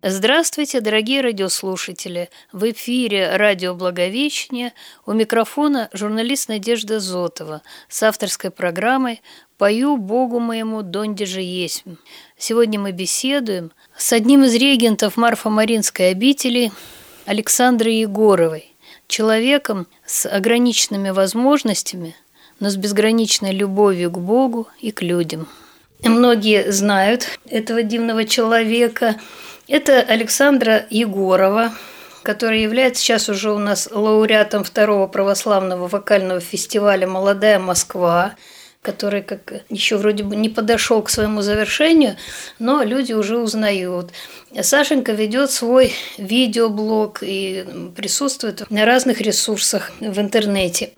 Здравствуйте, дорогие радиослушатели! В эфире радио «Благовещение», у микрофона журналист Надежда Зотова с авторской программой «Пою Богу моему, донде же есмь». Сегодня мы беседуем с одним из регентов Марфо-Маринской обители Александрой Егоровой, человеком с ограниченными возможностями, но с безграничной любовью к Богу и к людям. Многие знают этого дивного человека. Это Александра Егорова, которая является сейчас уже у нас лауреатом второго православного вокального фестиваля «Молодая Москва», который как еще вроде бы не подошел к своему завершению, но люди уже узнают. Сашенька ведет свой видеоблог и присутствует на разных ресурсах в интернете.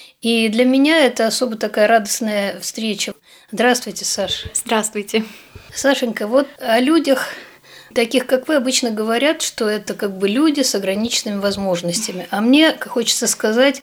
И для меня это особо такая радостная встреча. Здравствуйте, Саша. Здравствуйте. Сашенька, вот о людях, таких как вы, обычно говорят, что это как бы люди с ограниченными возможностями. А мне хочется сказать,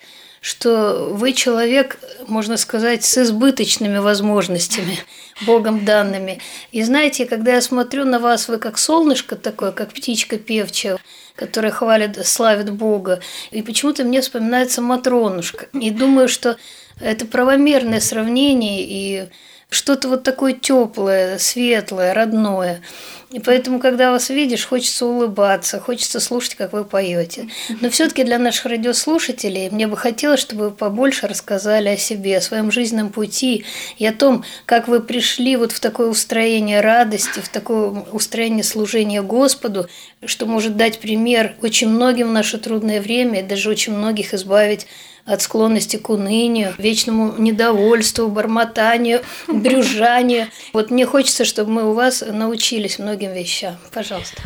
что вы человек, можно сказать, с избыточными возможностями, Богом данными. И знаете, когда я смотрю на вас, вы как солнышко такое, как птичка певчая, которая хвалит, славит Бога. И почему-то мне вспоминается Матронушка. И думаю, что это правомерное сравнение и что-то вот такое теплое, светлое, родное. И поэтому, когда вас видишь, хочется улыбаться, хочется слушать, как вы поете. Но все-таки для наших радиослушателей мне бы хотелось, чтобы вы побольше рассказали о себе, о своем жизненном пути и о том, как вы пришли вот в такое устроение радости, в такое устроение служения Господу, что может дать пример очень многим в наше трудное время и даже очень многих избавить от склонности к унынию, вечному недовольству, бормотанию, брюзжанию. Вот мне хочется, чтобы мы у вас научились многим вещам. Пожалуйста.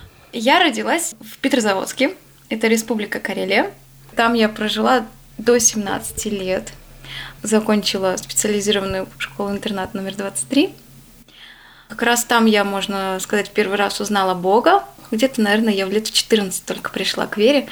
Я родилась в Петрозаводске, это Республика Карелия. Там я прожила до 17 лет. Закончила специализированную школу-интернат номер 23. Как раз там я, можно сказать, первый раз узнала Бога. Где-то, наверное, я в лет 14 только пришла к вере.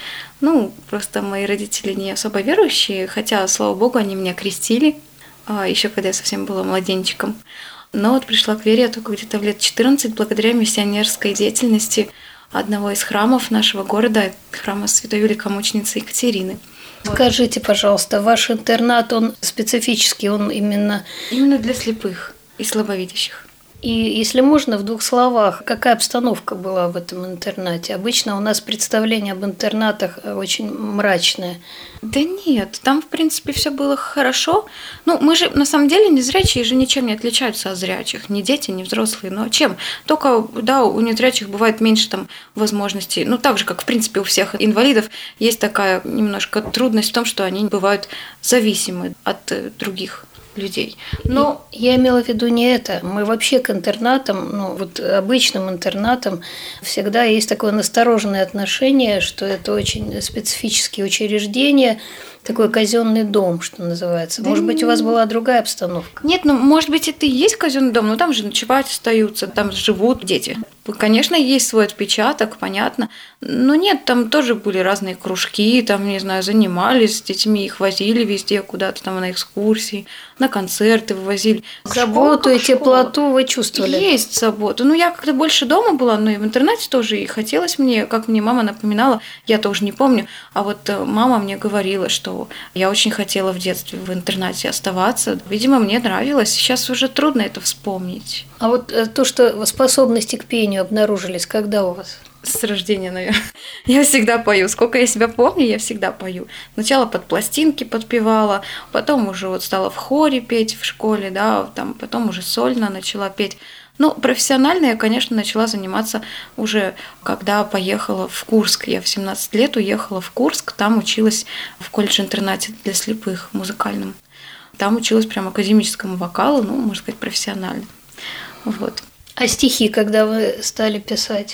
Просто мои родители не особо верующие, хотя, слава Богу, они меня крестили, еще когда я совсем была младенчиком. Но вот пришла к вере я только где-то в лет 14, благодаря миссионерской деятельности одного из храмов нашего города, храма Святой Великомученицы Екатерины. Скажите, пожалуйста, ваш интернат, он специфический, он именно для слепых и слабовидящих. И если можно, в двух словах, какая обстановка была в этом интернате? Обычно у нас представление об интернатах очень мрачное. Да нет, там, в принципе, все было хорошо. Мы же, на самом деле, незрячие же ничем не отличаются от зрячих. Ни дети, ни взрослые. Но чем? Только, да, у незрячих бывает меньше там возможностей. Так же, как, в принципе, у всех инвалидов, есть такая немножко трудность в том, что они бывают зависимы от других людей. Но я имела в виду не это. Мы вообще к интернатам, обычным интернатам всегда есть такое настороженное отношение, что это очень специфические учреждения, такой казенный дом, что называется. Может быть, у вас была другая обстановка? Нет, может быть, это и есть казенный дом, но там же ночевать остаются, там живут дети. Конечно, есть свой отпечаток, понятно. Но нет, там тоже были разные кружки, там, не знаю, занимались с детьми, их возили везде куда-то там на экскурсии, на концерты вывозили. Заботу и теплоту вы чувствовали? Есть заботу. Я как-то больше дома была, но и в интернете тоже, и хотелось мне, как мне мама напоминала, я тоже не помню, а вот мама мне говорила, что я очень хотела в детстве в интернате оставаться. Видимо, мне нравилось. Сейчас уже трудно это вспомнить. А вот то, что способности к пению обнаружились, когда у вас? С рождения, наверное. Я всегда пою. Сколько я себя помню, я всегда пою. Сначала под пластинки подпевала, потом уже стала в хоре петь в школе, да, потом уже сольно начала петь. Профессионально я, конечно, начала заниматься уже, когда поехала в Курск. Я в 17 лет уехала в Курск, там училась в колледже-интернате для слепых музыкальном. Там училась прям академическому вокалу, можно сказать, профессионально. Вот. А стихи, когда вы стали писать?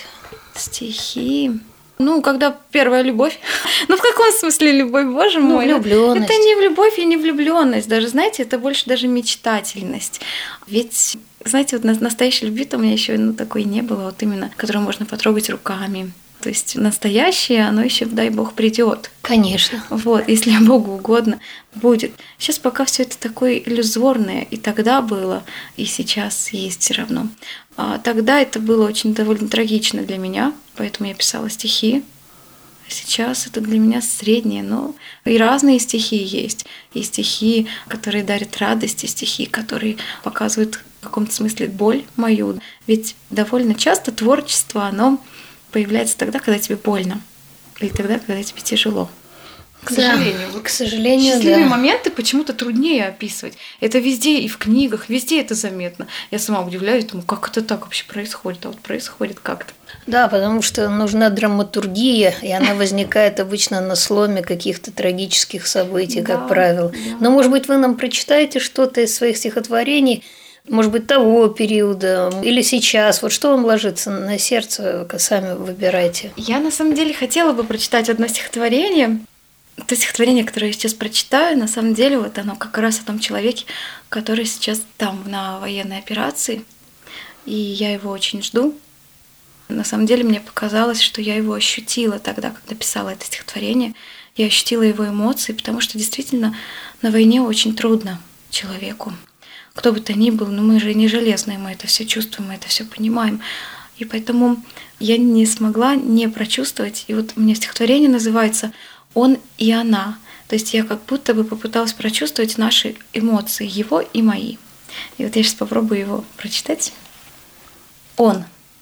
Стихи... когда первая любовь. В каком смысле любовь, боже мой? Влюблённость. Это не любовь и не влюблённость. Даже, знаете, это больше даже мечтательность. Ведь, знаете, настоящей любви-то у меня еще такой не было, именно, которую можно потрогать руками. То есть настоящее, оно еще, дай Бог, придет. Конечно. Если Богу угодно, будет. Сейчас пока все это такое иллюзорное, и тогда было, и сейчас есть все равно. А тогда это было очень довольно трагично для меня, поэтому я писала стихи. А сейчас это для меня среднее, но и разные стихи есть. И стихи, которые дарят радость, и стихи, которые показывают в каком-то смысле боль мою. Ведь довольно часто творчество, оно появляется тогда, когда тебе больно, или тогда, когда тебе тяжело. К сожалению. К сожалению, счастливые моменты почему-то труднее описывать. Это везде и в книгах, везде это заметно. Я сама удивляюсь, думаю, как это так вообще происходит? А вот происходит как-то. Да, потому что нужна драматургия, и она возникает обычно на сломе каких-то трагических событий, как правило. Но, может быть, вы нам прочитаете что-то из своих стихотворений, может быть, того периода или сейчас. Вот что вам ложится на сердце, сами выбирайте. Я, на самом деле, хотела бы прочитать одно стихотворение. То стихотворение, которое я сейчас прочитаю, на самом деле, вот оно как раз о том человеке, который сейчас там, на военной операции. И я его очень жду. На самом деле, мне показалось, что я его ощутила тогда, когда писала это стихотворение. Я ощутила его эмоции, потому что действительно на войне очень трудно человеку. Кто бы то ни был, но мы же не железные, мы это все чувствуем, мы это все понимаем. И поэтому я не смогла не прочувствовать. И вот у меня стихотворение называется «Он и она». То есть я как будто бы попыталась прочувствовать наши эмоции, его и мои. И вот я сейчас попробую его прочитать. Он.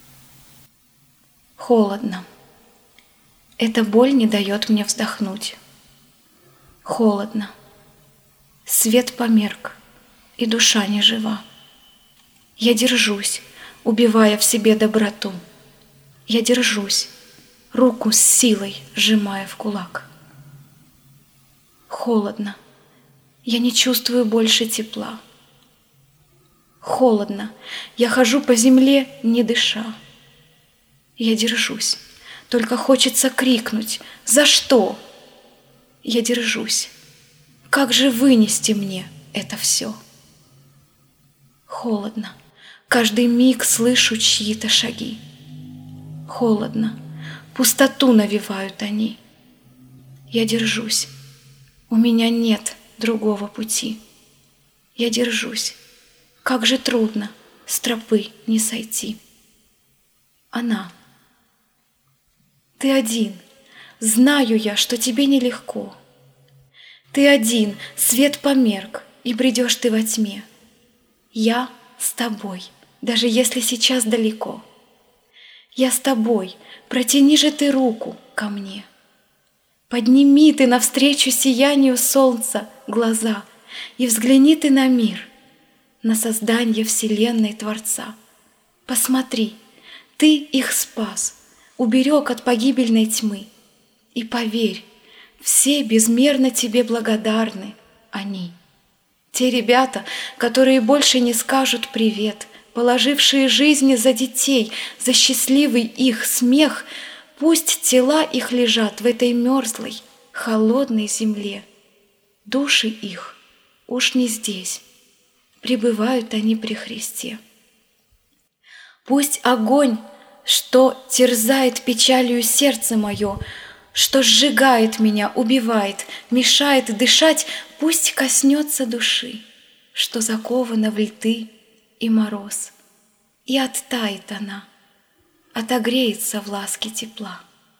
Холодно. Эта боль не дает мне вздохнуть. Холодно. Свет померк, и душа не жива. Я держусь, убивая в себе доброту. Я держусь, руку с силой сжимая в кулак. Холодно. Я не чувствую больше тепла. Холодно. Я хожу по земле, не дыша. Я держусь. Только хочется крикнуть: «За что?» Я держусь. Как же вынести мне это все? Холодно. Каждый миг слышу чьи-то шаги. Холодно. Пустоту навевают они. Я держусь. У меня нет другого пути. Я держусь. Как же трудно с тропы не сойти. Она. Ты один. Знаю я, что тебе нелегко. Ты один, свет померк, и бредешь ты во тьме. Я с тобой, даже если сейчас далеко. Я с тобой, протяни же ты руку ко мне. Подними ты навстречу сиянию солнца глаза и взгляни ты на мир, на создание вселенной Творца. Посмотри, ты их спас, уберег от погибельной тьмы. И поверь, все безмерно тебе благодарны они. Те ребята, которые больше не скажут привет, положившие жизни за детей, за счастливый их смех, пусть тела их лежат в этой мерзлой, холодной земле. Души их уж не здесь, пребывают они при Христе. Пусть огонь, что терзает печалью сердце мое, что сжигает меня, убивает, мешает дышать, пусть коснется души, что закована в льды и мороз, и оттает она, отогреется в ласке тепла.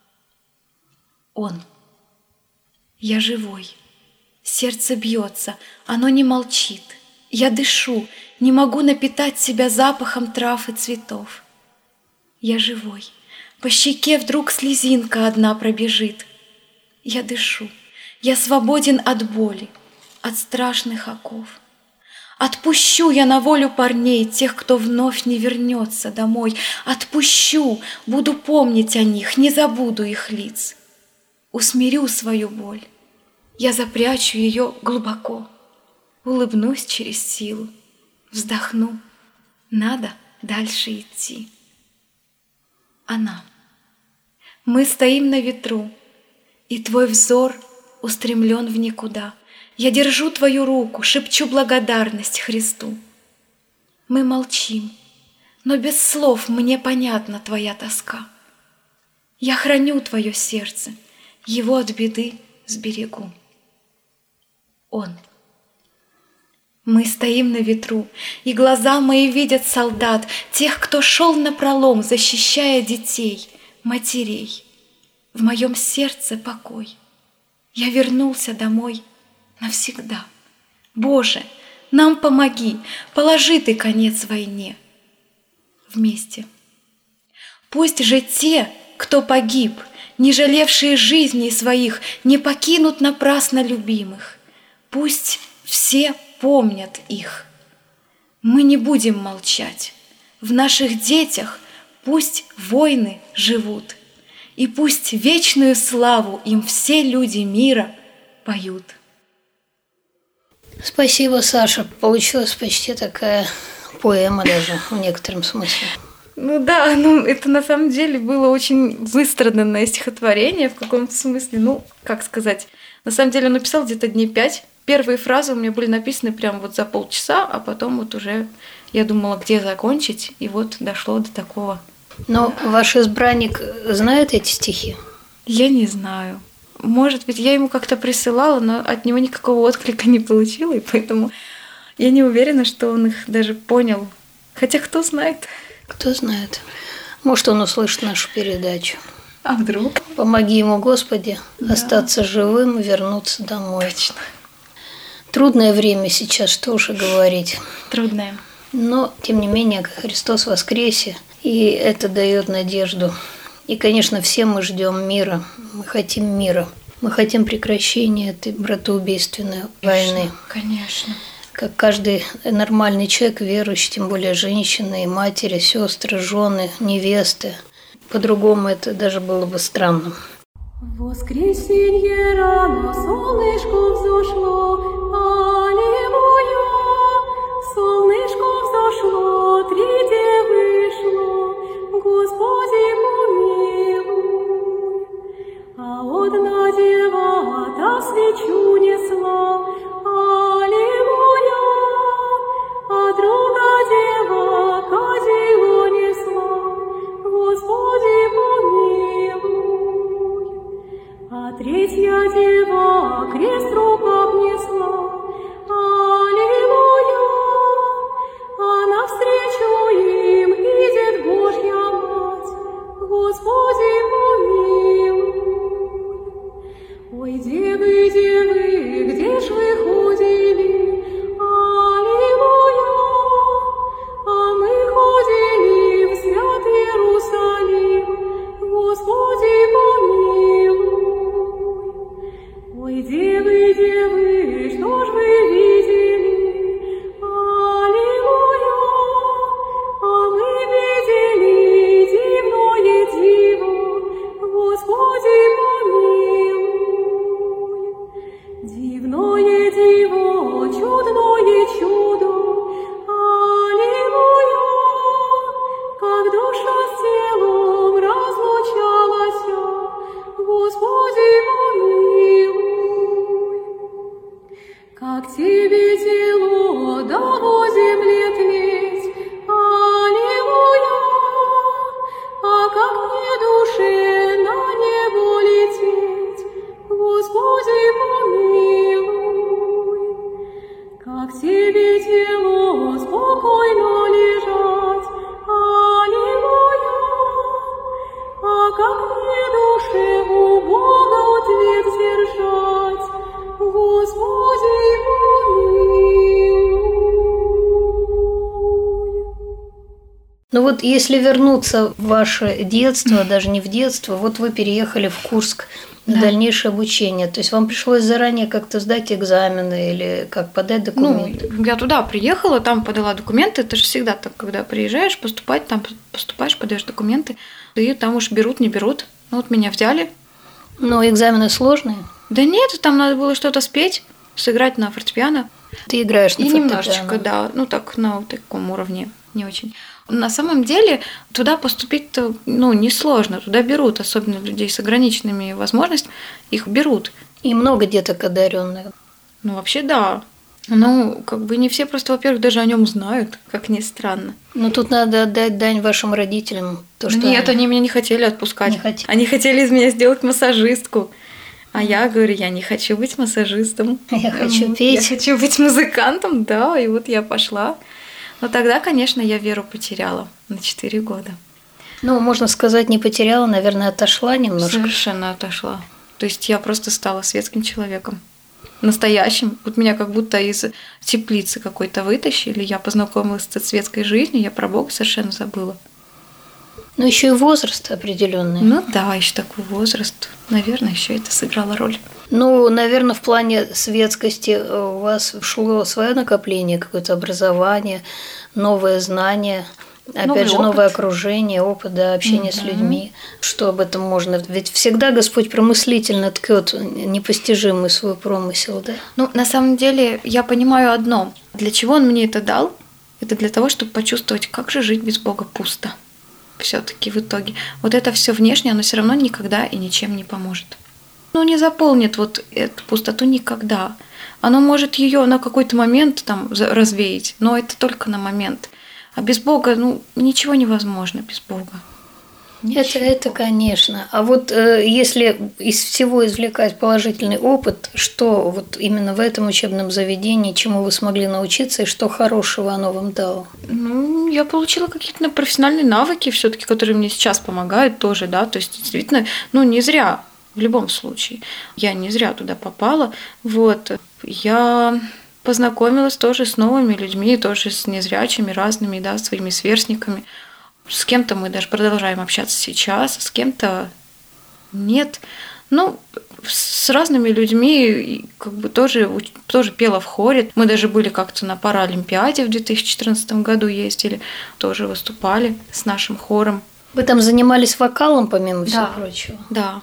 Он. Я живой, сердце бьется, оно не молчит. Я дышу, не могу напитать себя запахом трав и цветов. Я живой, по щеке вдруг слезинка одна пробежит. Я дышу, я свободен от боли, от страшных оков. Отпущу я на волю парней, тех, кто вновь не вернется домой. Отпущу, буду помнить о них, не забуду их лиц. Усмирю свою боль, я запрячу ее глубоко. Улыбнусь через силу, вздохну, надо дальше идти. Она. Мы стоим на ветру, и твой взор устремлен в никуда. Я держу твою руку, шепчу благодарность Христу. Мы молчим, но без слов мне понятна твоя тоска. Я храню твое сердце, его от беды сберегу. Он. Мы стоим на ветру, и глаза мои видят солдат, тех, кто шел напролом, защищая детей. матерей, в моем сердце покой. Я вернулся домой навсегда. Боже, нам помоги, положи ты конец войне. Вместе. Пусть же те, кто погиб, не жалевшие жизней своих, не покинут напрасно любимых. Пусть все помнят их. Мы не будем молчать. В наших детях пусть войны живут, и пусть вечную славу им все люди мира поют. Спасибо, Саша. Получилась почти такая поэма даже в некотором смысле. Ну да, это на самом деле было очень выстраданное стихотворение в каком-то смысле. Ну, как сказать, на самом деле он написал где-то дней 5. Первые фразы у меня были написаны прям вот за полчаса, а потом вот уже я думала, где закончить, и вот дошло до такого. Но ваш избранник знает эти стихи? Я не знаю. Может быть, я ему как-то присылала, но от него никакого отклика не получила, и поэтому я не уверена, что он их даже понял. Хотя кто знает? Кто знает. Может, он услышит нашу передачу. А вдруг? Помоги ему, Господи, остаться живым и вернуться домой. Точно. Трудное время сейчас, что уж и говорить. Трудное. Но, тем не менее, Христос воскресе, и это дает надежду. И, конечно, все мы ждем мира, мы хотим мира. Мы хотим прекращения этой братоубийственной войны. Конечно. Как каждый нормальный человек, верующий, тем более женщины, и матери, сестры, жены, невесты. По-другому это даже было бы странно. В воскресенье рано солнышко взошло, аллилуйя. Солнышко взошло, 3 девы шло, Господи помилуй. А одна дева та свечу несла, аллилуйя. А друга дева кадило несла, Господи помилуй. А 3-я дева крест в руках несла, аллилуйя. А навстречу им идет Божья Мать, Господи помилуй. Ой, девы, девы, где ж вы ходили, аллилуйя. А мы ходили в свят Иерусалим, Господи помилуй. Ой, девы, девы, что ж вы видели, аллилуйя. А мы видели дивное диво, Господи помилуй. Дивное диво, чудное чудо, аллилуйя. Как душа с телом разлучалась, Господи помилуй. Как тебе тело дало земле тлеть, аллилуйя. А как мне душе на небо лететь, Господи помилуй. Как тебе тело спокойно лежать, аллилуйя. А как мне душе у Бога ответ держать, Господи помилуй. Ну вот если вернуться в ваше детство, даже не в детство, вот вы переехали в Курск на дальнейшее обучение. То есть вам пришлось заранее как-то сдать экзамены или как подать документы? Ну, я туда приехала, там подала документы. Это же всегда так, когда приезжаешь поступать, там поступаешь, подаешь документы, и там уж берут, не берут. Ну вот меня взяли. Но экзамены сложные? Да нет, там надо было что-то спеть, сыграть на фортепиано. Ты играешь на фортепиано? Немножечко, да. Ну так, на вот таком уровне, не очень. На самом деле туда поступить-то несложно. Туда берут, особенно людей с ограниченными возможностями, их берут. И много деток одаренных. Ну, вообще, да. Ну, как бы не все просто, во-первых, даже о нем знают, как ни странно. Но тут надо отдать дань вашим родителям. То, что Нет, они меня не хотели отпускать. Не хотели. Они хотели из меня сделать массажистку. А я говорю, я не хочу быть массажистом. Я хочу петь. Я хочу быть музыкантом, да. И вот я пошла. Но тогда, конечно, я веру потеряла на 4 года. Ну, можно сказать, не потеряла, наверное, отошла немножко. Совершенно отошла. То есть я просто стала светским человеком. Настоящим. Вот меня как будто из теплицы какой-то вытащили. Я познакомилась с светской жизнью, я про Бога совершенно забыла. Ну, еще и возраст определенный. Ну да, еще такой возраст. Наверное, еще это сыграло роль. Ну, наверное, в плане светскости у вас шло свое накопление, какое-то образование, новое знание, опять же, новое окружение, опыт, да, общение с людьми. Что об этом можно? Ведь всегда Господь промыслительно ткет непостижимый свой промысел, да? Ну, на самом деле, я понимаю одно. Для чего Он мне это дал? Это для того, чтобы почувствовать, как же жить без Бога пусто. Все-таки в итоге. Вот это все внешнее, оно все равно никогда и ничем не поможет. Ну, не заполнит вот эту пустоту никогда. Оно может ее на какой-то момент там развеять, но это только на момент. А без Бога, ну, ничего невозможно без Бога. Это, конечно. А вот если из всего извлекать положительный опыт, что вот именно в этом учебном заведении, чему вы смогли научиться и что хорошего оно вам дало? Ну, я получила какие-то профессиональные навыки все-таки, которые мне сейчас помогают тоже, да, то есть действительно, ну, не зря, в любом случае. Я не зря туда попала, вот. Я познакомилась тоже с новыми людьми, тоже с незрячими разными, да, своими сверстниками. С кем-то мы даже продолжаем общаться сейчас, с кем-то нет. Ну, с разными людьми как бы тоже пела в хоре. Мы даже были как-то на Паралимпиаде в 2014 году ездили, тоже выступали с нашим хором. Вы там занимались вокалом, помимо всего прочего? Да.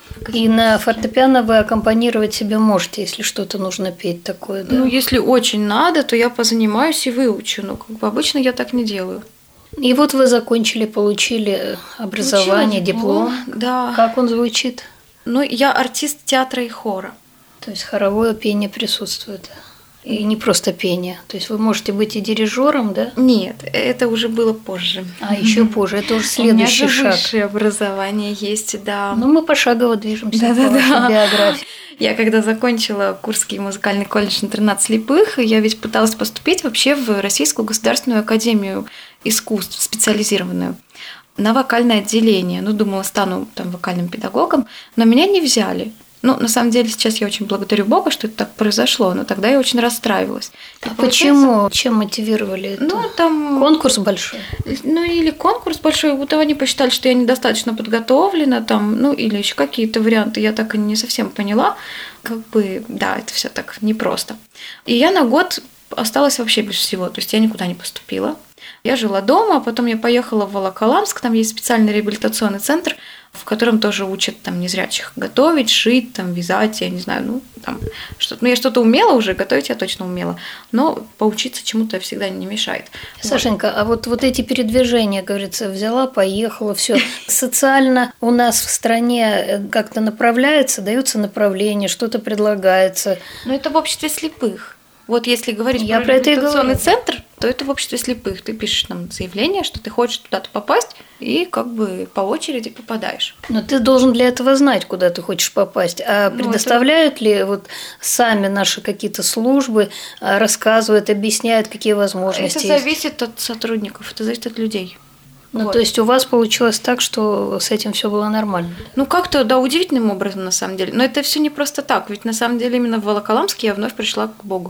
И на фортепиано вы аккомпанировать себе можете, если что-то нужно петь такое, да? Ну, если очень надо, то я позанимаюсь и выучу. Но как бы обычно я так не делаю. И вот вы закончили, получили образование, диплом. Да. Как он звучит? Ну, я артист театра и хора. То есть хоровое пение присутствует. И не просто пение. То есть вы можете быть и дирижером, да? Нет, это уже было позже. А еще позже. Это уже следующий У меня же шаг. высшее образование есть, да. Ну, мы пошагово движемся по вашей биографии. Я когда закончила Курский музыкальный колледж-интернат слепых, я ведь пыталась поступить вообще в Российскую государственную академию искусств, специализированную, на вокальное отделение. Ну, думала, стану там вокальным педагогом, но меня не взяли. Ну, на самом деле, сейчас я очень благодарю Бога, что это так произошло, но тогда я очень расстраивалась. А почему? Чем мотивировали это? Ну, там... Конкурс большой? Ну, или конкурс большой, вот они посчитали, что я недостаточно подготовлена, там, ну, или еще какие-то варианты, я так и не совсем поняла. Как бы, да, это все так непросто. И я на год осталась вообще без всего, то есть я никуда не поступила. Я жила дома, а потом я поехала в Волоколамск, там есть специальный реабилитационный центр, в котором тоже учат там незрячих готовить, шить, там, вязать, я не знаю, ну, там, что-то. Ну, я что-то умела уже, готовить я точно умела, но поучиться чему-то всегда не мешает. Сашенька, а вот эти передвижения, говорится, взяла, поехала, все социально у нас в стране как-то направляется, даются направления, что-то предлагается. Но это в обществе слепых. Вот если говорить Я про реабилитационный говорю. центр, то это в обществе слепых. Ты пишешь там заявление, что ты хочешь туда-то попасть, и как бы по очереди попадаешь. Но ты должен для этого знать, куда ты хочешь попасть. А предоставляют ли вот сами наши какие-то службы, рассказывают, объясняют, какие возможности Это есть? зависит от сотрудников, это зависит от людей. Ну, Вот. то есть у вас получилось так, что с этим все было нормально? Ну, как-то, да, удивительным образом, на самом деле. Но это все не просто так, ведь на самом деле именно в Волоколамске я вновь пришла к Богу.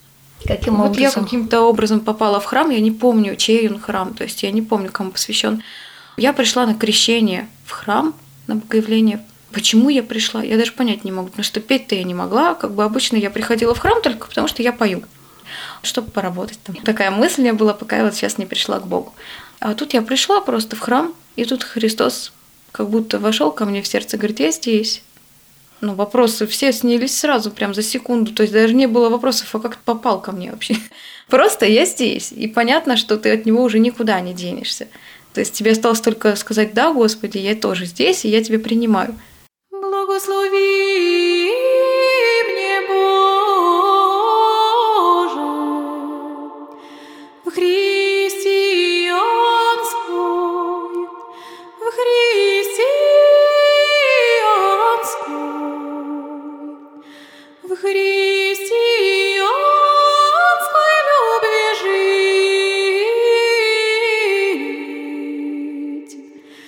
Каким Вот образом? я каким-то образом попала в храм, я не помню, чей он храм, то есть я не помню, кому посвящен. Я пришла на крещение в храм, на богоявление. Почему я пришла? Я даже понять не могу, потому что петь-то я не могла. Как бы обычно я приходила в храм только потому, что я пою, чтобы поработать там. Такая мысль у меня была, пока я вот сейчас не пришла к Богу. А тут я пришла просто в храм, и тут Христос как будто вошел ко мне в сердце, говорит, я здесь. Ну, вопросы все снялись сразу, прям за секунду. То есть даже не было вопросов, а как ты попал ко мне вообще? Просто я здесь. И понятно, что ты от него уже никуда не денешься. То есть тебе осталось только сказать, да, Господи, я тоже здесь, и я тебя принимаю. Благослови мне, Боже, в христианской, в христианской любви жить.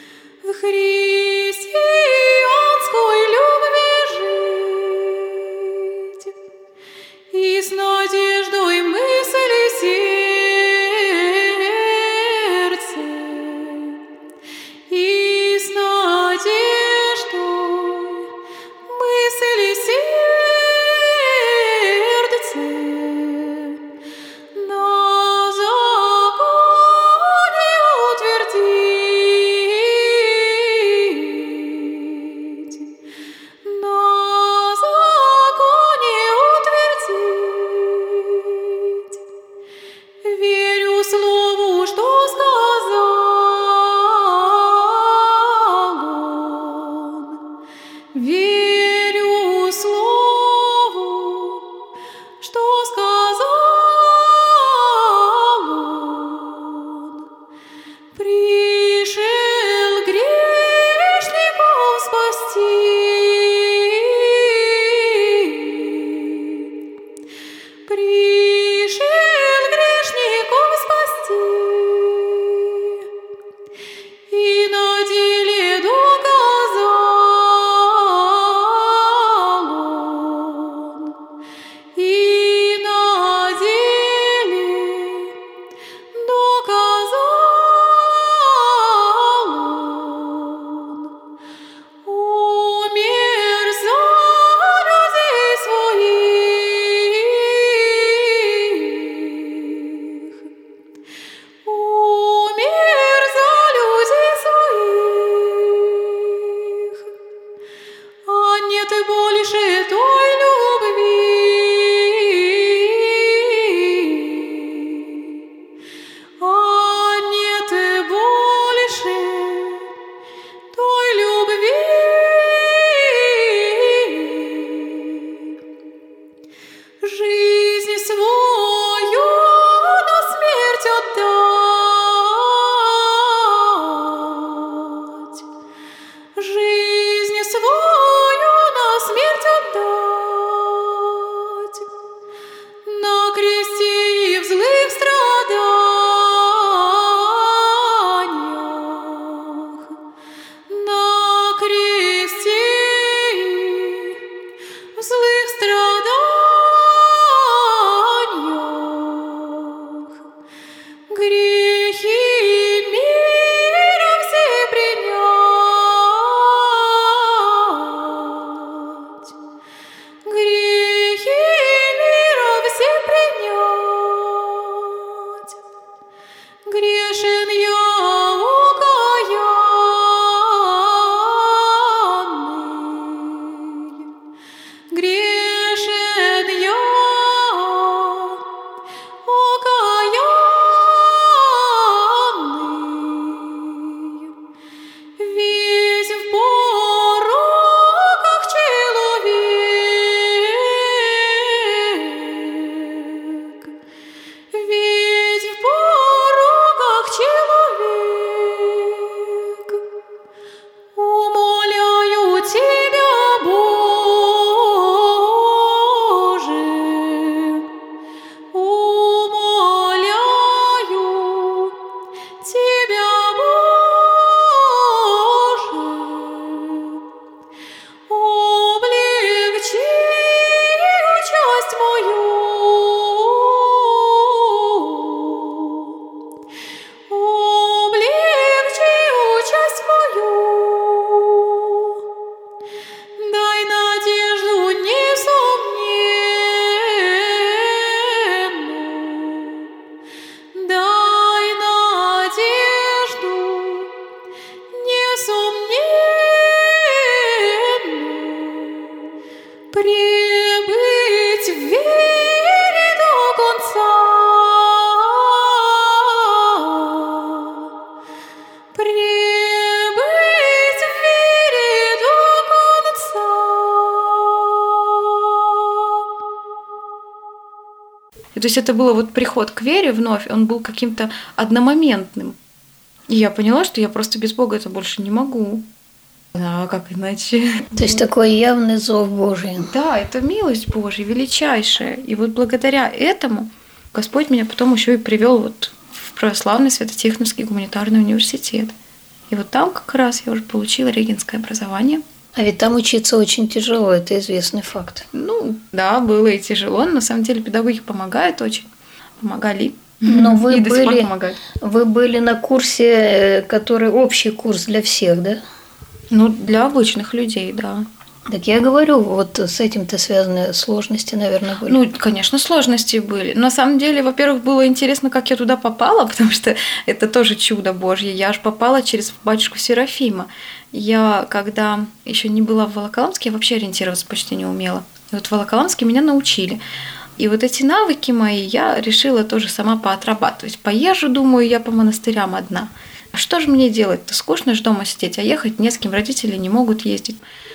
И то есть это было вот приход к вере вновь, он был каким-то одномоментным. И я поняла, что я просто без Бога это больше не могу. Да, как иначе? То есть такой явный зов Божий. Да, это милость Божья, величайшая. И вот благодаря этому Господь меня потом еще и привел вот в православный Свято-Тихоновский гуманитарный университет. И вот там как раз я уже получила регенское образование. А ведь там учиться очень тяжело, это известный факт. Ну, да, было и тяжело, но на самом деле педагоги помогают очень. Помогали. Но и до сих пор помогают. Вы были на курсе, который общий курс для всех, да? Ну, для обычных людей, да. Так я говорю, вот с этим-то связаны сложности, наверное, были. Ну, конечно, сложности были. Но на самом деле, во-первых, было интересно, как я туда попала, потому что это тоже чудо Божье. Я аж попала через батюшку Серафима. Я, когда еще не была в Волоколамске, я вообще ориентироваться почти не умела. И вот в Волоколамске меня научили. И вот эти навыки мои я решила тоже сама поотрабатывать. Поезжу, думаю, я по монастырям одна. А что же мне делать-то? Скучно же дома сидеть, а ехать не с кем, родители не могут ездить.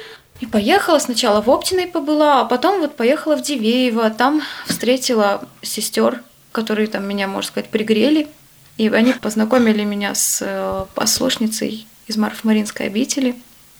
И поехала, сначала в Оптиной побыла, а потом вот поехала в Дивеево. Там встретила сестер, которые там меня, можно сказать, пригрели. И они познакомили меня с послушницей из Марфо-Маринской обители.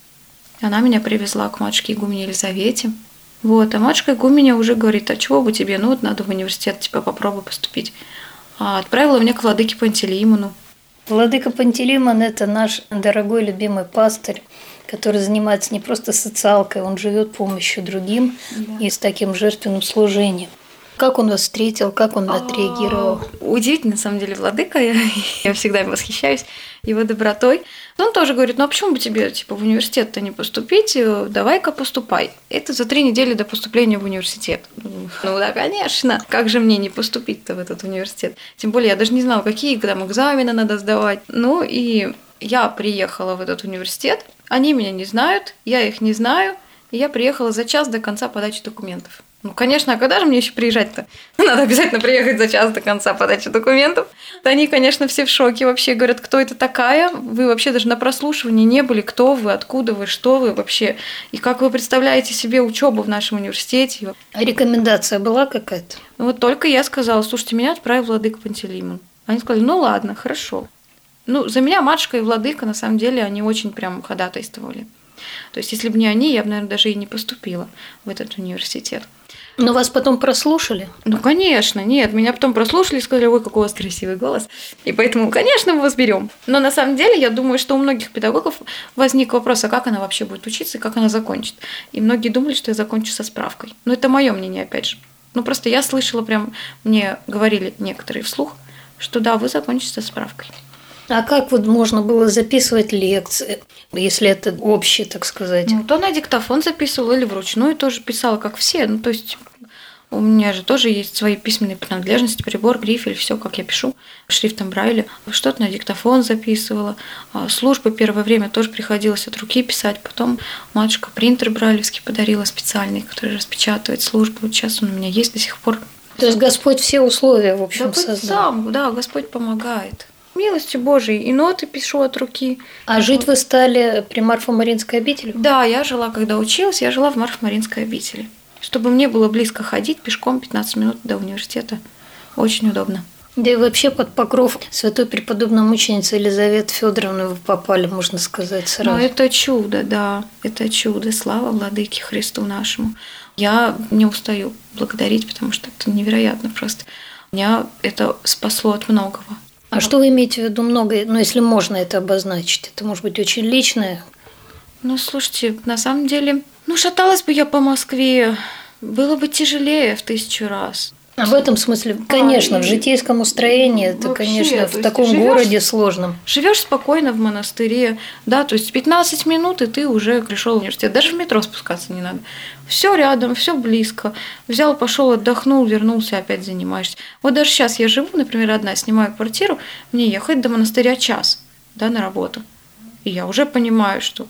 Она меня привезла к матушке игумене Елизавете. Вот, а матушка игуменя уже говорит, а чего бы тебе, ну вот надо в университет, типа попробуй поступить. А отправила меня к владыке Пантелеймону. Владыка Пантелеймон – это наш дорогой, любимый пастырь, который занимается не просто социалкой, он живет помощью другим и с таким жертвенным служением. Как он вас встретил, как он отреагировал? Удивительно, на самом деле, владыка. Я всегда им восхищаюсь его добротой. Но он тоже говорит, ну а почему бы тебе типа, в университет-то не поступить? Давай-ка поступай. Это за 3 недели до поступления в университет. Ну да, конечно. Как же мне не поступить-то в этот университет? Тем более я даже не знала, какие там экзамены надо сдавать. Ну и я приехала в этот университет. Они меня не знают, я их не знаю. И я приехала за час до конца подачи документов. Ну, конечно, а когда же мне еще приезжать-то? Надо обязательно приехать за час до конца подачи документов. Они, конечно, все в шоке вообще. Говорят, кто это такая? Вы вообще даже на прослушивании не были. Кто вы, откуда вы, что вы вообще? И как вы представляете себе учебу в нашем университете? А рекомендация была какая-то? Ну, вот только я сказала, слушайте, меня отправил владыка Пантелеймон. Они сказали, ну ладно, хорошо. Ну, за меня матушка и владыка, на самом деле, они очень прям ходатайствовали. То есть, если бы не они, я бы, наверное, даже и не поступила в этот университет. Но вас потом прослушали? Ну, конечно, нет. Меня потом прослушали и сказали, ой, какой у вас красивый голос. И поэтому, конечно, мы вас берем. Но на самом деле, я думаю, что у многих педагогов возник вопрос, а как она вообще будет учиться и как она закончит. И многие думали, что я закончу со справкой. Но это мое мнение, опять же. Ну, просто я слышала прям, мне говорили некоторые вслух, что да, вы закончите со справкой. А как вот можно было записывать лекции, если это общее, так сказать? Ну, то на диктофон записывала или вручную тоже писала, как все. Ну, то есть у меня же тоже есть свои письменные принадлежности, прибор, грифель, все, как я пишу, шрифтом Брайля. Что-то на диктофон записывала. Службы первое время тоже приходилось от руки писать. Потом матушка принтер брайлевский подарила специальный, который распечатывает службу. Вот сейчас он у меня есть до сих пор. То есть Господь все условия, в общем, Господь создал. сам, да, Господь помогает. Милостью Божией, и ноты пишу от руки. А жить вы стали при Марфо-Маринской обители? Да, я жила, когда училась, я жила в Марфо-Маринской обители. Чтобы мне было близко ходить пешком 15 минут до университета. Очень удобно. Да и вообще под покров святой преподобной мученицы Елизаветы Федоровны вы попали, можно сказать, сразу. Ну, это чудо, да, это чудо. Слава Владыке Христу нашему. Я не устаю благодарить, потому что это невероятно просто. Меня это спасло от многого. А что вы имеете в виду многое, ну, если можно это обозначить? Это может быть очень личное? Ну, слушайте, на самом деле, шаталась бы я по Москве, было бы тяжелее в 1000 раз. А в этом смысле, конечно, в житейском устроении, это, вообще, конечно, в таком городе сложном. Живешь спокойно в монастыре, да, то есть 15 минут, и ты уже пришел в университет. Даже в метро спускаться не надо. Все рядом, все близко. Взял, пошел, отдохнул, вернулся, опять занимаешься. Вот даже сейчас я живу, например, одна, снимаю квартиру, мне ехать до монастыря час, да, на работу. И я уже понимаю, что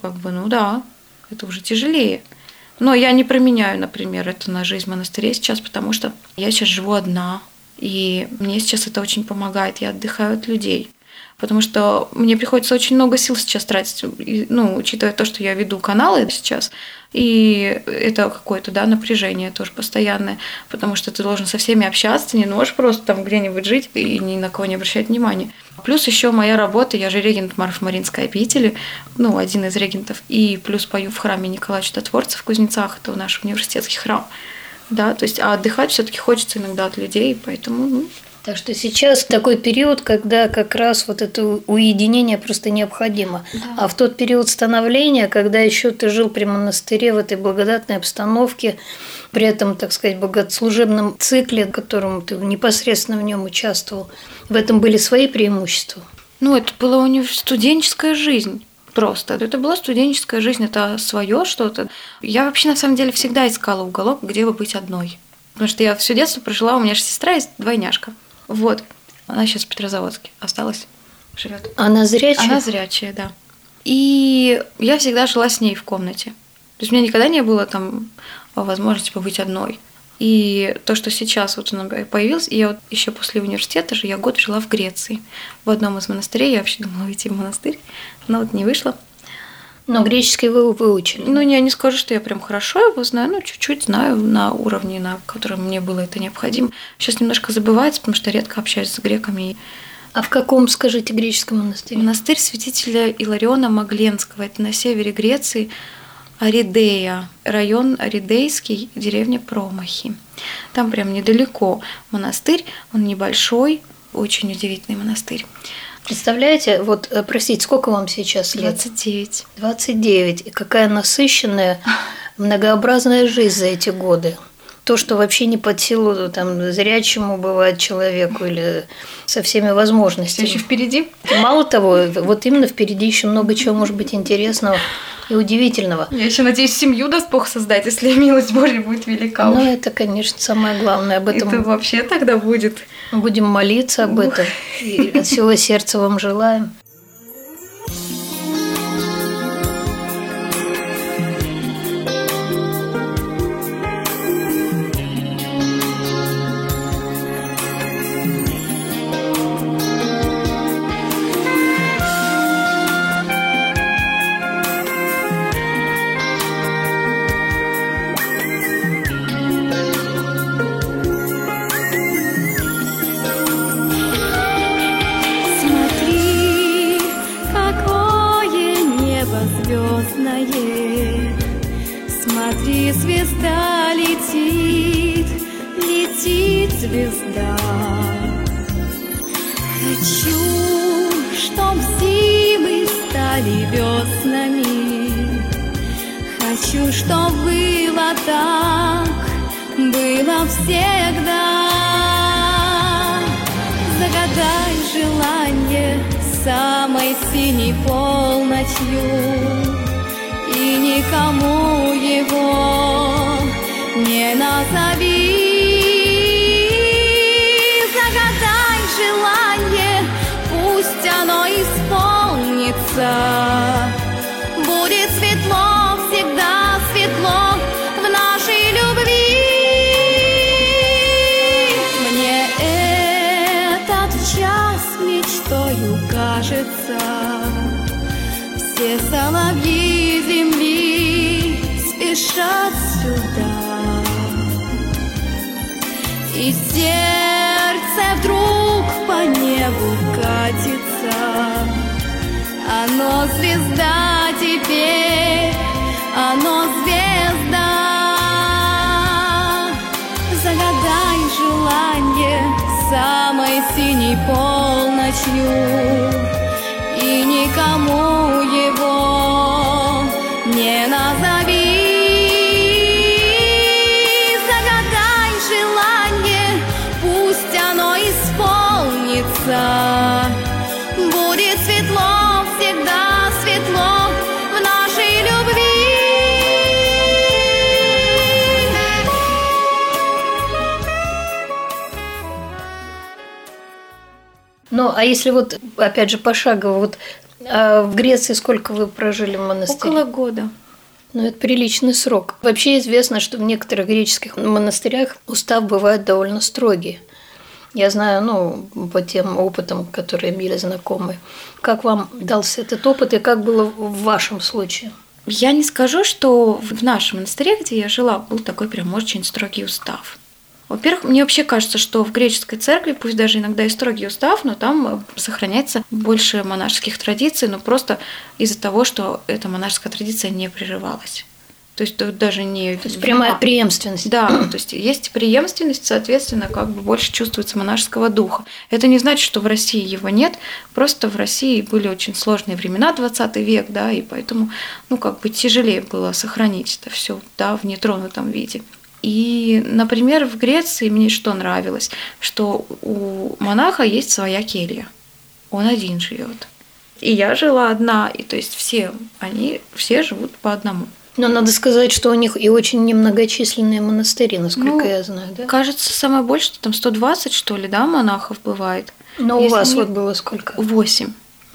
это уже тяжелее. Но я не променяю, например, это на жизнь в монастыре сейчас, потому что я сейчас живу одна, и мне сейчас это очень помогает, я отдыхаю от людей. потому что мне приходится очень много сил сейчас тратить, учитывая то, что я веду каналы сейчас, и это какое-то, напряжение тоже постоянное, потому что ты должен со всеми общаться, ты не можешь просто там где-нибудь жить и ни на кого не обращать внимания. Плюс еще моя работа, я же регент Марфо-Маринской обители, один из регентов, и плюс пою в храме Николая Чудотворца в Кузнецах, это наш университетский храм. Да, то есть, а отдыхать все-таки хочется иногда от людей, поэтому. Так что сейчас такой период, когда как раз вот это уединение просто необходимо. Да. А в тот период становления, когда еще ты жил при монастыре в этой благодатной обстановке, при этом, так сказать, богослужебном цикле, в котором ты непосредственно в нем участвовал, в этом были свои преимущества? Это была студенческая жизнь. Просто. Это была студенческая жизнь, это свое что-то. Я вообще, на самом деле, всегда искала уголок, где бы быть одной. Потому что я все детство прожила, у меня же сестра есть, двойняшка. Вот. Она сейчас в Петрозаводске осталась, живет. Она зрячая? Она зрячая, да. И я всегда жила с ней в комнате. То есть у меня никогда не было там возможности побыть одной. И то, что сейчас вот она появилась, и я еще после университета же, я год жила в Греции. В одном из монастырей, я вообще думала идти в монастырь, но не вышло. Но греческий вы выучили? Я не скажу, что я прям хорошо его знаю, чуть-чуть знаю на уровне, на котором мне было это необходимо. Сейчас немножко забывается, потому что редко общаюсь с греками. А в каком, скажите, греческом монастыре? Монастырь святителя Илариона Магленского, это на севере Греции, Аридея, район Аридейский, деревня Промахи. Там прям недалеко монастырь, он небольшой, очень удивительный монастырь. Представляете, простите, сколько вам сейчас лет? 29. 29. И какая насыщенная, многообразная жизнь за эти годы. То, что вообще не под силу зрячему бывает человеку или со всеми возможностями. Еще впереди? Мало того, именно впереди еще много чего может быть интересного и удивительного. Я еще надеюсь, семью даст Бог создать, если милость Божья будет велика. Это, конечно, самое главное. Об этом это вообще тогда будет. Мы будем молиться об этом. И от всего сердца вам желаем. Смотри, звезда летит, летит звезда. Хочу, чтоб зимы стали веснами. Хочу, чтоб было так, было всегда. Загадай желание самой синей полночью, и никому его не назови. Загадай желание, пусть оно исполнится. Будет светло, всегда светло в нашей любви. Мне этот час мечтою кажется. Все соловьи земли спешат сюда, и сердце вдруг по небу катится. Оно звезда теперь, оно звезда. Загадай желание самой синей полночью, и никому его не назови. Загадай желание, пусть оно исполнится. Будет светло, всегда светло в нашей любви. А если опять же, пошагово, а в Греции сколько вы прожили в монастыре? Около года. Это приличный срок. Вообще известно, что в некоторых греческих монастырях устав бывает довольно строгий. Я знаю, по тем опытам, которые имели знакомые. Как вам дался этот опыт и как было в вашем случае? Я не скажу, что в нашем монастыре, где я жила, был такой прям очень строгий устав. Во-первых, мне вообще кажется, что в греческой церкви, пусть даже иногда и строгий устав, но там сохраняется больше монашеских традиций, но просто из-за того, что эта монашеская традиция не прерывалась. То есть тут даже не... То есть прямая преемственность. Да, то есть есть преемственность, соответственно, как бы больше чувствуется монашеского духа. Это не значит, что в России его нет, просто в России были очень сложные времена, 20 век, да, и поэтому, тяжелее было сохранить это все, да, в нетронутом виде. И, например, в Греции мне что нравилось, что у монаха есть своя келья, он один живет. И я жила одна, и то есть все живут по одному. Но надо сказать, что у них и очень немногочисленные монастыри, насколько я знаю, да? Кажется, самое больше, там 120, что ли, да, монахов бывает. Но у вас вот было сколько? 8.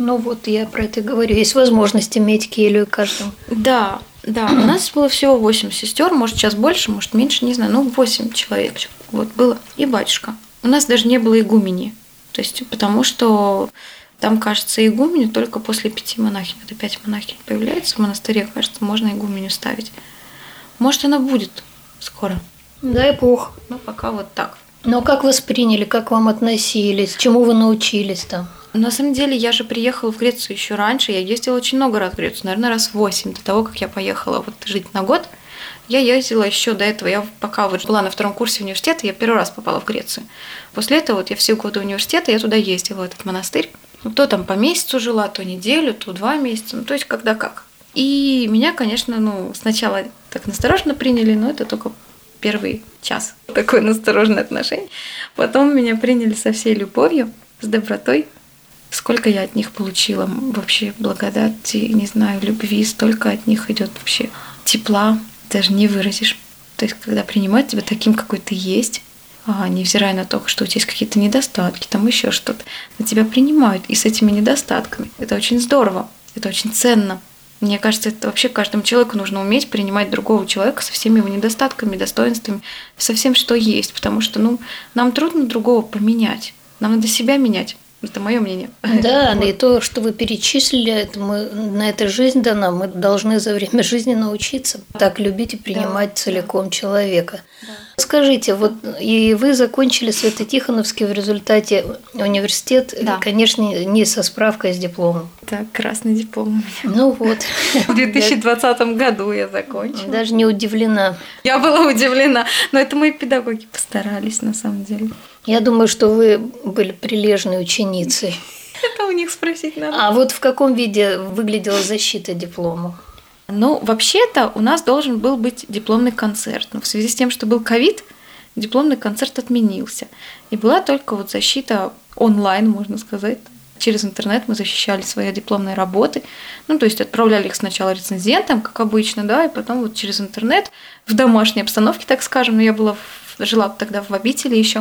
Я про это говорю. Есть возможность иметь келью каждому. Да, у нас было всего 8 сестер, может, сейчас больше, может, меньше, не знаю, 8 человек вот было. И батюшка. У нас даже не было игумени, то есть потому что там, кажется, игуменю только после 5 монахинь. Когда 5 монахинь появляется в монастыре, кажется, можно игуменю ставить. Может, она будет скоро. Дай Бог. Но пока вот так. Но как восприняли, как вам относились, чему вы научились там? На самом деле, я же приехала в Грецию еще раньше. Я ездила очень много раз в Грецию, наверное, раз 8 до того, как я поехала жить на год. Я ездила еще до этого. Я пока была на 2-м курсе университета, я первый раз попала в Грецию. После этого я все годы университета я туда ездила, в этот монастырь. То там по месяцу жила, то неделю, то 2 месяца, то есть когда как. И меня, конечно, сначала так настороженно приняли, но это только первый час. Такое настороженное отношение. Потом меня приняли со всей любовью, с добротой. Сколько я от них получила вообще благодати, не знаю, любви, столько от них идет вообще тепла, даже не выразишь. То есть, когда принимают тебя таким, какой ты есть, невзирая на то, что у тебя есть какие-то недостатки, там еще что-то, но тебя принимают и с этими недостатками. Это очень здорово, это очень ценно. Мне кажется, это вообще каждому человеку нужно уметь принимать другого человека со всеми его недостатками, достоинствами, со всем, что есть, потому что, нам трудно другого поменять, нам надо себя менять. Это мое мнение. Да, и то, что вы перечислили, на это жизнь дана, мы должны за время жизни научиться так любить и принимать целиком человека. Да. Скажите, и вы закончили Свято-Тихоновский в результате университет, конечно, не со справкой, а с дипломом. Да, красный диплом у меня. В 2020 году я закончила. Даже не удивлена. Я была удивлена, но это мои педагоги постарались на самом деле. Я думаю, что вы были прилежной ученицей. Это у них спросить надо. А в каком виде выглядела защита диплома? Вообще-то у нас должен был быть дипломный концерт. Но в связи с тем, что был ковид, дипломный концерт отменился. И была только защита онлайн, можно сказать. Через интернет мы защищали свои дипломные работы. То есть отправляли их сначала рецензентам, как обычно, да, и потом через интернет в домашней обстановке, так скажем. Но я жила тогда в обители еще.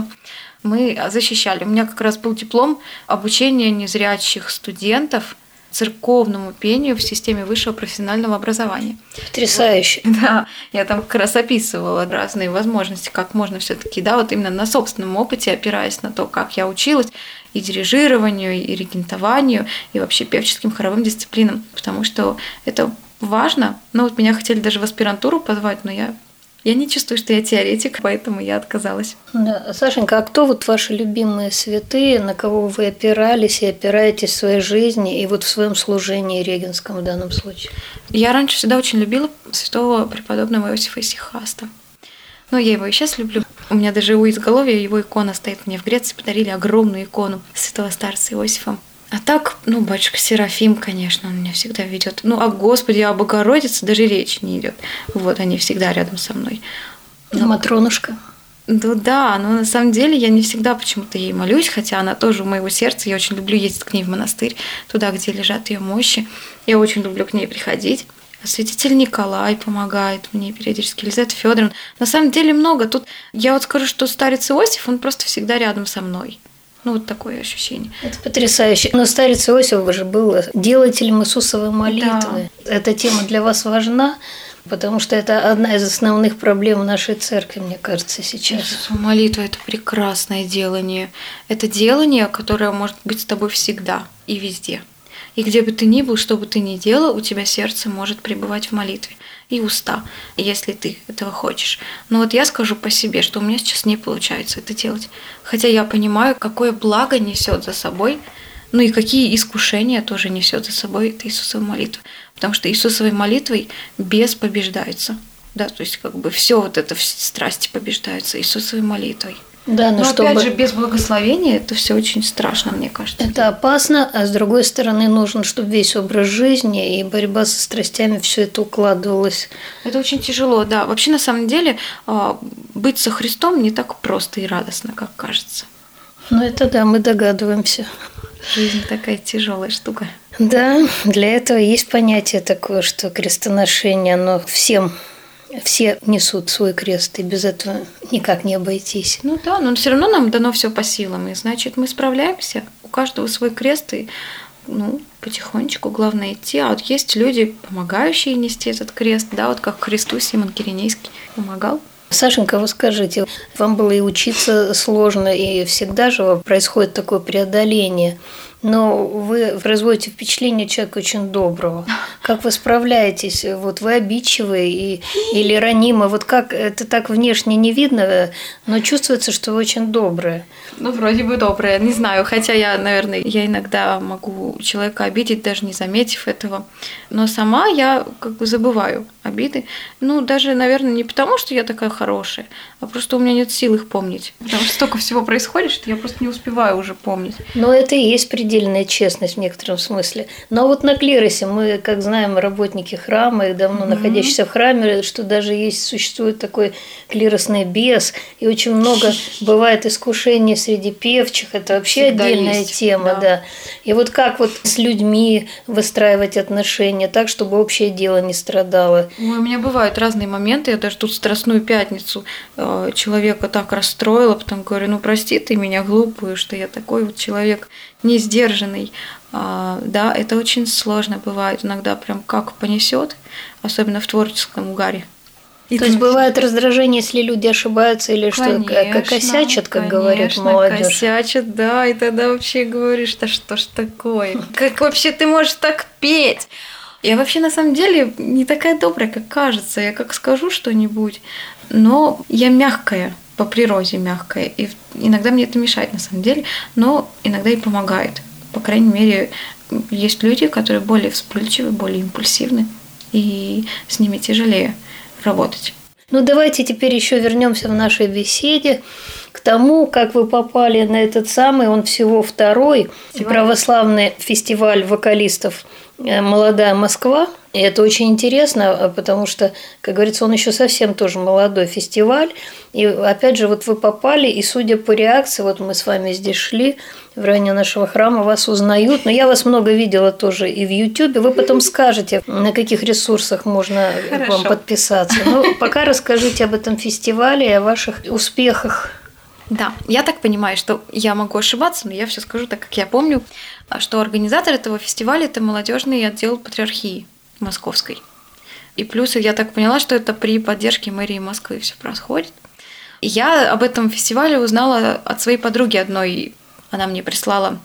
Мы защищали. У меня как раз был диплом обучения незрячих студентов церковному пению в системе высшего профессионального образования. Потрясающе. Да, я там как раз описывала разные возможности, как можно все-таки, именно на собственном опыте, опираясь на то, как я училась и дирижированию, и регентованию, и вообще певческим хоровым дисциплинам, потому что это важно. Меня хотели даже в аспирантуру позвать, но я не чувствую, что я теоретик, поэтому я отказалась. Да. Сашенька, а кто ваши любимые святые, на кого вы опирались и опираетесь в своей жизни и в своем служении регенском в данном случае? Я раньше всегда очень любила святого преподобного Иосифа Исихаста. Я его и сейчас люблю. У меня даже у изголовья его икона стоит. Мне в Греции подарили огромную икону святого старца Иосифа. А так, батюшка Серафим, конечно, он меня всегда ведет. О Господе, о Богородице даже речи не идет. Они всегда рядом со мной. Матронушка. Да, но на самом деле я не всегда почему-то ей молюсь, хотя она тоже у моего сердца. Я очень люблю ездить к ней в монастырь, туда, где лежат ее мощи. Я очень люблю к ней приходить. Святитель Николай помогает мне периодически, Елизавета Фёдоровна. На самом деле много. Тут я скажу, что старец Иосиф, он просто всегда рядом со мной. Такое ощущение. Это потрясающе. Но старец Иосиф же был делателем Иисусовой молитвы. Да. Эта тема для вас важна. Потому что это одна из основных проблем нашей церкви, мне кажется, сейчас. Молитва – это прекрасное делание. Это делание, которое может быть с тобой всегда и везде. И где бы ты ни был, что бы ты ни делал, у тебя сердце может пребывать в молитве. И уста, если ты этого хочешь. Но вот я скажу по себе, что у меня сейчас не получается это делать. Хотя я понимаю, какое благо несет за собой, ну и какие искушения тоже несет за собой эта Иисусова молитва. Потому что Иисусовой молитвой бес побеждается. Да, то есть как бы все вот это, все страсти побеждаются Иисусовой молитвой. Да, но чтобы... опять же, без благословения это все очень страшно, мне кажется. Это опасно, а с другой стороны нужно, чтобы весь образ жизни и борьба со страстями, все это укладывалось. Это очень тяжело, да. Вообще, на самом деле, быть со Христом не так просто и радостно, как кажется. Ну, это да, мы догадываемся. Жизнь такая тяжелая штука. Да, для этого есть понятие такое, что крестоношение, оно все несут свой крест, и без этого никак не обойтись. Ну да, но все равно нам дано все по силам, и значит, мы справляемся. У каждого свой крест, и потихонечку, главное идти. А вот есть люди, помогающие нести этот крест, да, вот как Христу Симон Киринейский помогал. Сашенька, вы скажите, вам было и учиться сложно, и всегда же происходит такое преодоление, но вы производите впечатление человека очень доброго. Как вы справляетесь? Вот вы обидчивы или ранимы? Вот как это так внешне не видно, но чувствуется, что вы очень добрые. Ну, вроде бы добрая, не знаю, хотя я иногда могу человека обидеть, даже не заметив этого, но сама я как бы забываю обиды, даже, наверное, не потому, что я такая хорошая, а просто у меня нет сил их помнить, потому что столько всего происходит, что я просто не успеваю уже помнить. Но это и есть предельная честность в некотором смысле. Но вот на клиросе мы, как знаем, работники храма, и давно находящиеся в храме, что даже существует такой клиросный бес, и очень много бывает искушений среди певчих, это вообще всегда отдельная тема, да. И вот как вот с людьми выстраивать отношения так, чтобы общее дело не страдало? У меня бывают разные моменты, я даже тут в Страстную пятницу человека так расстроила, потом говорю, прости ты меня глупую, что я такой вот человек не сдержанный. Да, это очень сложно бывает, иногда прям как понесет, особенно в творческом угаре. То есть бывает раздражение, если люди ошибаются или что косячат, как говорят молодежь. Косячат, да, и тогда вообще говоришь, да что ж такое? Как вообще ты можешь так петь? Я вообще на самом деле не такая добрая, как кажется. Я как скажу что-нибудь, но я мягкая, по природе мягкая. И иногда мне это мешает на самом деле, но иногда и помогает. По крайней мере, есть люди, которые более вспыльчивы, более импульсивны, и с ними тяжелее работать. Давайте теперь еще вернемся в нашей беседе к тому, как вы попали на этот самый, он всего второй православный фестиваль вокалистов «Молодая Москва». И это очень интересно, потому что, как говорится, он еще совсем тоже молодой фестиваль. И опять же, вот вы попали, и судя по реакции, вот мы с вами здесь шли в районе нашего храма, вас узнают. Но я вас много видела тоже и в Ютубе. Вы потом скажете, на каких ресурсах можно вам подписаться. Пока расскажите об этом фестивале и о ваших успехах. Да, я так понимаю, что я могу ошибаться, но я все скажу так, как я помню, что организатор этого фестиваля – это молодежный отдел Патриархии Московской. И плюс я так поняла, что это при поддержке мэрии Москвы все происходит. И я об этом фестивале узнала от своей подруги одной. Она мне прислала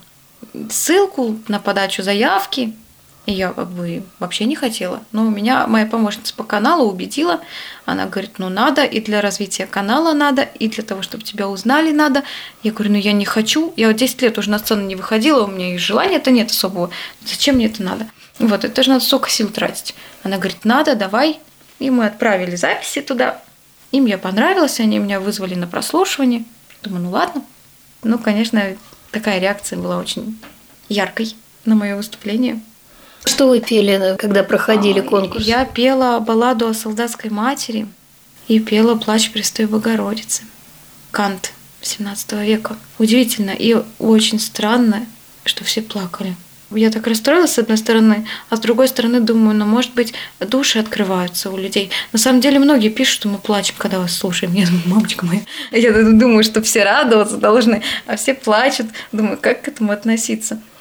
ссылку на подачу заявки, и я как бы вообще не хотела. Но меня моя помощница по каналу убедила. Она говорит, надо, и для развития канала надо, и для того, чтобы тебя узнали, надо. Я говорю, я не хочу. Я 10 лет уже на сцену не выходила, у меня и желания-то нет особого. Зачем мне это надо? Вот, это же надо столько сил тратить. Она говорит, надо, давай. И мы отправили записи туда. Им я понравилась, они меня вызвали на прослушивание. Думаю, ладно. Конечно, такая реакция была очень яркой на мое выступление. Что вы пели, когда проходили конкурс? Я пела балладу о солдатской матери и пела «Плач Престой Богородицы». Кант XVII века. Удивительно и очень странно, что все плакали. Я так расстроилась, с одной стороны, а с другой стороны думаю, может быть, души открываются у людей. На самом деле многие пишут, что мы плачем, когда вас слушаем. Я думаю, мамочка моя, я думаю, что все радоваться должны, а все плачут. Думаю, как к этому относиться?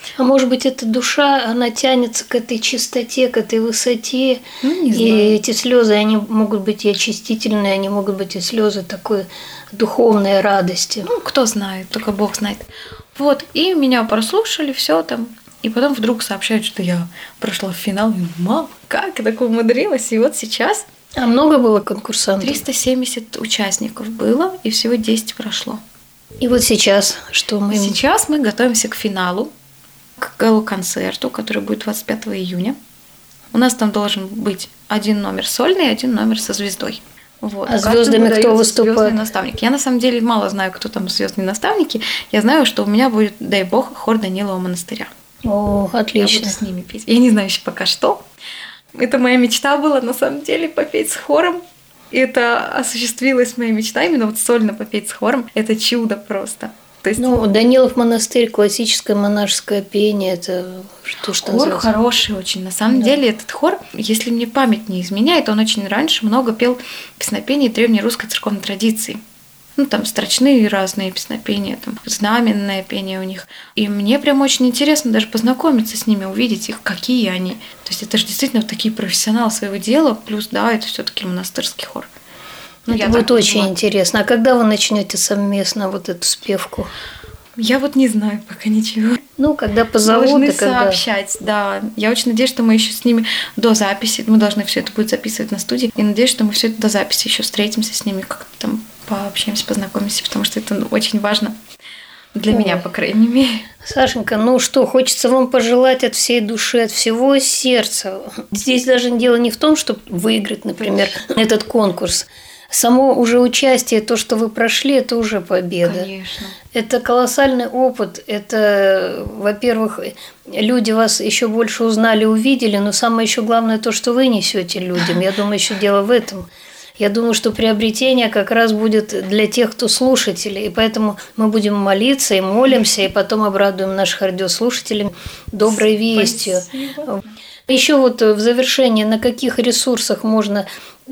А может быть, эта душа, она тянется к этой чистоте, к этой высоте, Ну, не и знаю. эти слезы, они могут быть и очистительные, они могут быть и слезы такой духовной радости. Ну, кто знает, только Бог знает. Вот, и меня прослушали, все там. И потом вдруг сообщают, что я прошла в финал. И, мам, как я так умудрилась? И вот сейчас А много было конкурсантов? 370 участников было, и всего 10 прошло. И вот сейчас, что мы... Сейчас мы готовимся к финалу, к галу-концерту, который будет 25 июня. У нас там должен быть один номер сольный, один номер со звездой. Вот. А звездами Каждому кто дается выступает? звездный наставник. Я на самом деле мало знаю, кто там звездные наставники. Я знаю, что у меня будет, дай бог, хор Данилова монастыря. О, Я отлично. буду с ними петь. Я не знаю еще пока что. Это моя мечта была, на самом деле, попеть с хором. И это осуществилась моя мечта, именно вот сольно попеть с хором. Это чудо просто. То есть Ну, Данилов монастырь, классическое монашеское пение, это что хор называется? хороший очень. На самом деле этот хор, если мне память не изменяет, он очень раньше много пел песнопений древнерусской церковной традиции. Ну, там строчные разные песнопения, там знаменное пение у них. И мне прям очень интересно даже познакомиться с ними, увидеть их, какие они. То есть это же действительно вот такие профессионалы своего дела, плюс, да, это все-таки монастырский хор. Ну, Это я будет так очень понимаю. интересно. А когда вы начнете совместно вот эту спевку? Я вот не знаю пока ничего. Ну, когда позовут Должны и когда... сообщать, да. Я очень надеюсь, что мы еще с ними до записи, мы должны все это будет записывать на студии, и надеюсь, что мы все это до записи еще встретимся с ними, как-то там пообщаемся, познакомимся, потому что это очень важно для меня, по крайней мере. Сашенька, ну что, хочется вам пожелать от всей души, от всего сердца. Здесь даже дело не в том, чтобы выиграть, например, этот конкурс. Само уже участие, то, что вы прошли, это уже победа. Конечно. Это колоссальный опыт. Это, во-первых, люди вас еще больше узнали, увидели, но самое еще главное то, что вы несете людям. Я думаю, еще дело в этом. Я думаю, что приобретение как раз будет для тех, кто слушатели. И поэтому мы будем молиться и молимся, и потом обрадуем наших радиослушателей доброй вестью. Спасибо. Еще вот в завершение, на каких ресурсах можно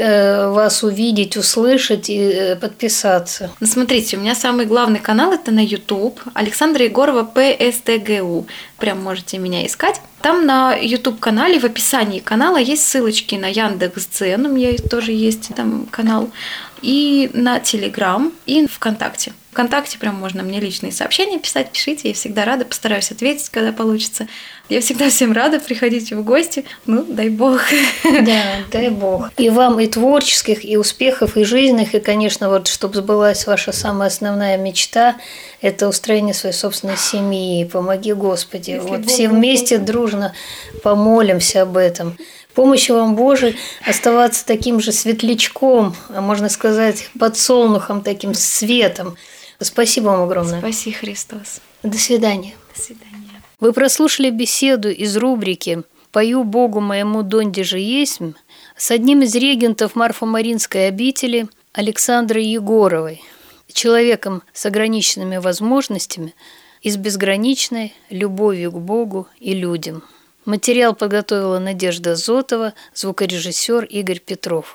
вас увидеть, услышать и подписаться? Ну, смотрите, у меня самый главный канал это на YouTube. Александра Егорова ПСТГУ. Прям можете меня искать. Там на YouTube-канале, в описании канала есть ссылочки на Яндекс.Дзен, у меня тоже есть там канал, и на Telegram, и ВКонтакте. ВКонтакте прям можно мне личные сообщения писать, пишите, я всегда рада, постараюсь ответить, когда получится. Я всегда всем рада, приходите в гости, ну, дай бог. Да, дай бог. И вам и творческих, и успехов, и жизненных, и, конечно, вот, чтобы сбылась ваша самая основная мечта, это устроение своей собственной семьи. Помоги, Господи. Если вот Бог все вместе дружно помолимся об этом. Помощи вам, Божией, оставаться таким же светлячком, а можно сказать, подсолнухом, таким светом. Спасибо вам огромное. Спаси Христос. До свидания. До свидания. Вы прослушали беседу из рубрики «Пою Богу моему донде же есмь» с одним из регентов Марфо-Маринской обители Александрой Егоровой, человеком с ограниченными возможностями и с безграничной любовью к Богу и людям. Материал подготовила Надежда Зотова, звукорежиссер Игорь Петров.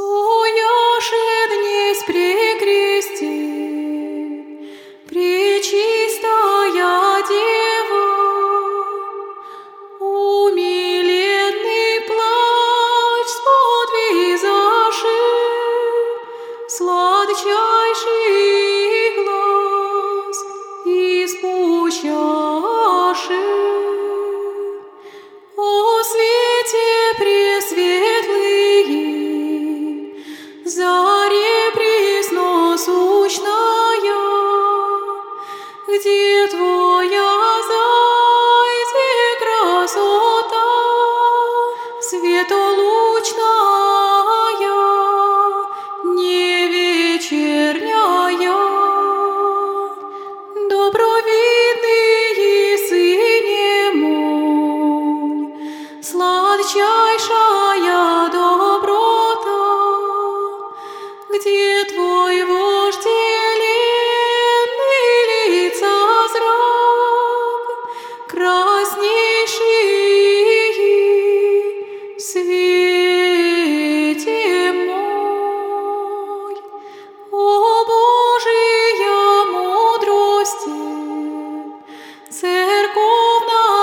Стояше днесь при кресте, Пречистая Дева, умиленный плач с-под визажи, сладчайший глаз испущаши. О свете пресветлые, заре пресносущная, где Твоя зайди красота светолучная, не вечерняя? Добровидный сыне мой, сладчайшая доброта, где Твой вожделенный лица зрак, краснейший свете мой? О Божия мудрости, церковная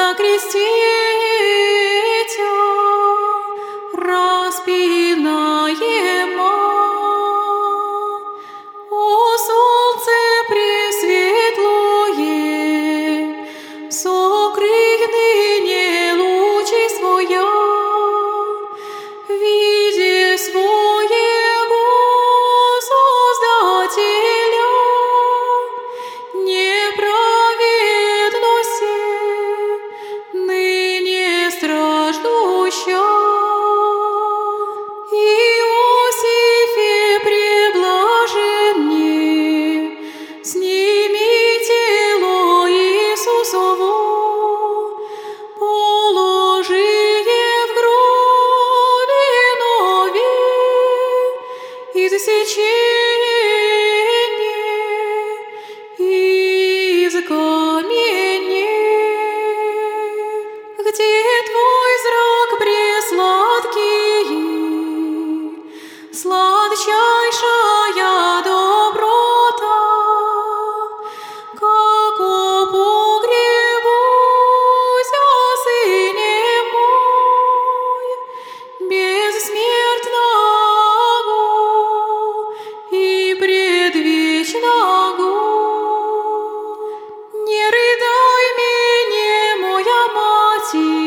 на кресте Тя распинаема. О солнце пресветлое, сокрый ныне лучи своя, виде своего Создателя, неправедности ныне страждуща. Иосифе преблаженне, сними тело Иисусово, положи в гробе нове, из сечения, из каменей. Где Твой зрак пресладкий, сладчайшая доброта, как о погребу Сыне мой, бессмертного и предвечного. Не рыдай мене, моя мати,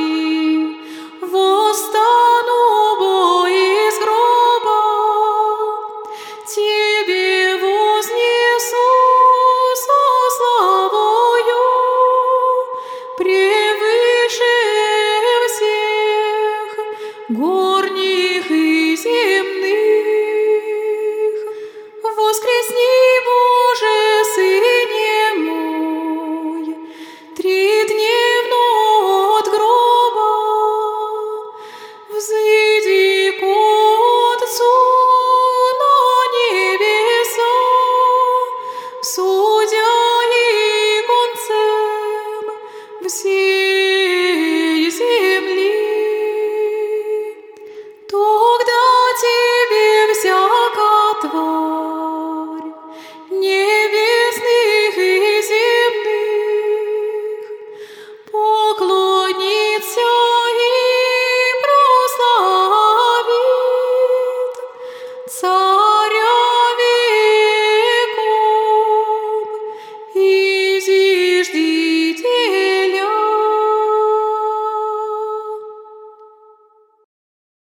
восстану бо из гроба, Тебе вознесу со славою, превыше всех горних и земных. Воскресни, Боже, Сыне мой, тридневно от гроба, взыди к Отцу на небеса, судя и концем все